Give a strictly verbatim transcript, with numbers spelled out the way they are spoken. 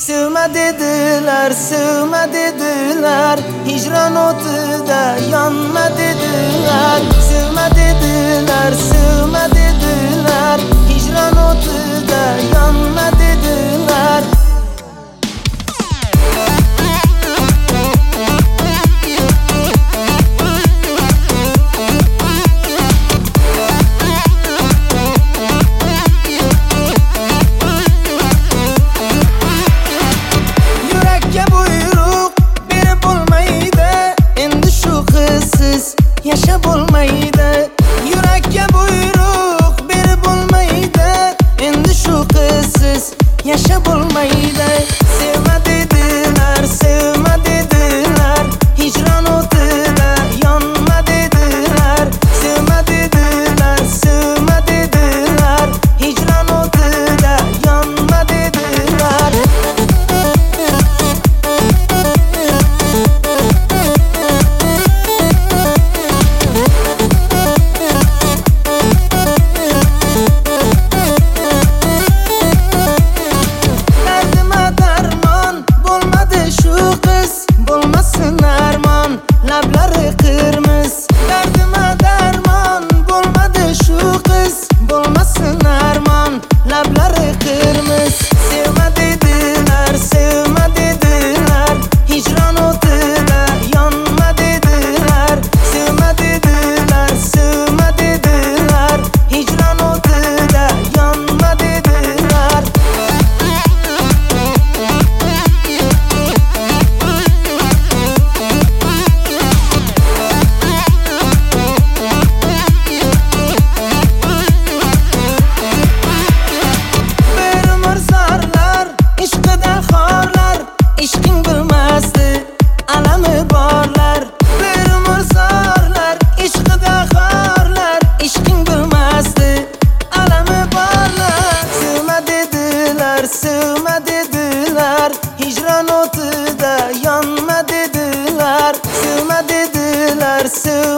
Sevme dediler, sevme dediler, hicran otida yanma dediler. Sevme dediler, sevme dediler, hicran otida yanma dediler. Yaşa bo'lmaydi, yurakka buyruq berib bo'lmaydi. Endi shu qizsiz yaşa bo'lmaydi. Sevma dedilar, sevma dedilar, hicron o'tida yonma dedilar. Sevma dedilar, sevma dedilar, hicron o'tida yonma dedilar. Lablari qirmiz, dardima darmon bo'lmadi shu qiz, bo'lmasin armon. Lablari qirmiz, sevma dedilar, sevma dedilar, hicron o'tida yonma dedilar. Sevma dedilar, sevma dedilar, hicron o'tida yonma dedilar. İşqing bilmasdi, alami borlar. Bir umr zorlar, ishqida xorlar. Ishqing bilmasdi, alami borlar. Sevma dedilar, sevma dedilar, hicron o'tida yonma dedilar. Sevma dedilar, sevma